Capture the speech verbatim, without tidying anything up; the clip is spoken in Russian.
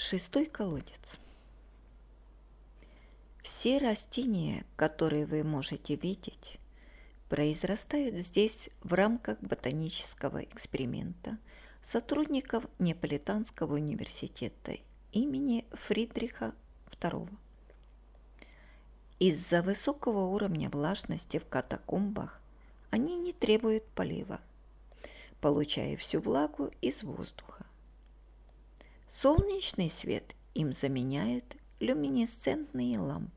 Шестой колодец. Все растения, которые вы можете видеть, произрастают здесь в рамках ботанического эксперимента сотрудников Неаполитанского университета имени Фридриха второго. Из-за высокого уровня влажности в катакомбах они не требуют полива, получая всю влагу из воздуха. Солнечный свет им заменяют люминесцентные лампы.